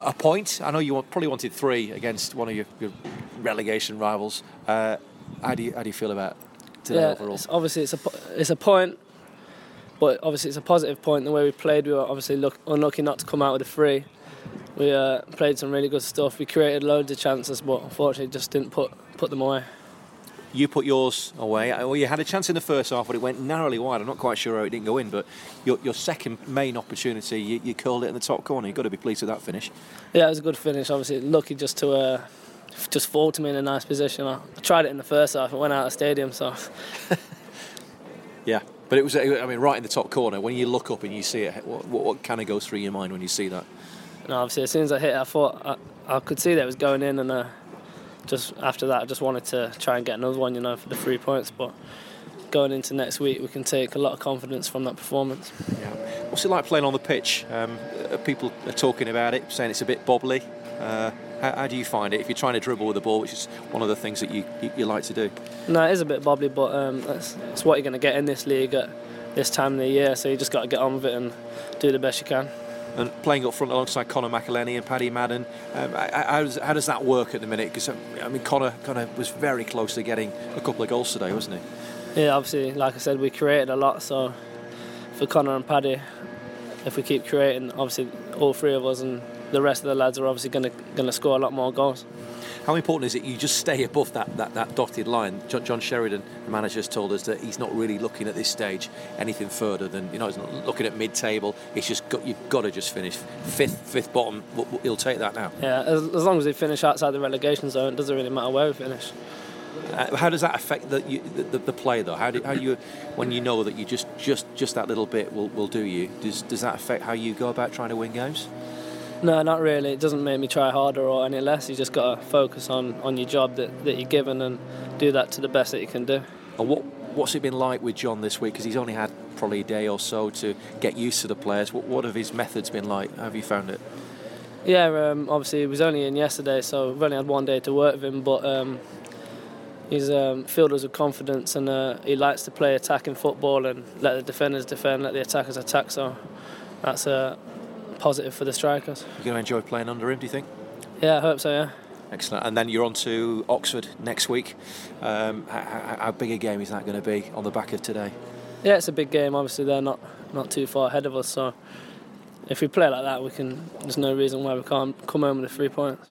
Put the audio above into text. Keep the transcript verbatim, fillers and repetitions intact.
A point. I know you want, probably wanted three against one of your, your relegation rivals. Uh, how do you how do you feel about today yeah, overall? It's, obviously, it's a it's a point, but obviously it's a positive point. The way we played, we were obviously look, unlucky not to come out with a three. We uh, played some really good stuff. We created loads of chances, but unfortunately just didn't put put them away. You put yours away. Well, you had a chance in the first half, but it went narrowly wide. I'm not quite sure how it didn't go in, but your, your second main opportunity, you, you curled it in the top corner. You've got to be pleased with that finish. Yeah, it was a good finish. Obviously, lucky just to uh, just fall to me in a nice position. I, I tried it in the first half. It went out of the stadium, so. Yeah, but it was. I mean, right in the top corner. When you look up and you see it, what, what, what kind of goes through your mind when you see that? No, obviously, as soon as I hit it, I thought I, I could see that it was going in, and uh, just after that, I just wanted to try and get another one, you know, for the three points. But going into next week, we can take a lot of confidence from that performance. Yeah. What's it like playing on the pitch? Um, people are talking about it, saying it's a bit bobbly. Uh, how, how do you find it if you're trying to dribble with the ball, which is one of the things that you, you, you like to do? No, it is a bit bobbly, but um, that's, that's what you're going to get in this league at this time of the year. So you just got to get on with it and do the best you can. And playing up front alongside Conor McElhenney and Paddy Madden, um, how, does, how does that work at the minute? Because I mean, Conor kind of was very close to getting a couple of goals today, wasn't he? Yeah, obviously, like I said, we created a lot. So for Conor and Paddy, if we keep creating, obviously all three of us and the rest of the lads are obviously going to going to score a lot more goals. How important is it you just stay above that, that, that dotted line? John, John Sheridan, the manager, has told us that he's not really looking at this stage anything further than, you know, he's not looking at mid-table. It's just got, you've got to just finish fifth, fifth bottom. He'll take that now. Yeah, as, as long as we finish outside the relegation zone, it doesn't really matter where we finish. Uh, how does that affect the, you, the, the play though? How do how do you, when you know that you just just just that little bit will, will do you? Does does that affect how you go about trying to win games? No, not really. It doesn't make me try harder or any less. You just got to focus on, on your job that, that you're given and do that to the best that you can do. And what what's it been like with John this week? Because he's only had probably a day or so to get used to the players. What what have his methods been like? How have you found it? Yeah, um, obviously he was only in yesterday, so we've only had one day to work with him. But um, he's um, filled us with confidence, and uh, he likes to play attacking football and let the defenders defend, let the attackers attack. So that's a uh, positive for the strikers. You're going to enjoy playing under him, do you think? Yeah, I hope so, yeah. Excellent. And then you're on to Oxford next week. Um, how, how big a game is that going to be on the back of today? Yeah, it's a big game. Obviously, they're not, not too far ahead of us, so if we play like that, we can. There's no reason why we can't come home with the three points.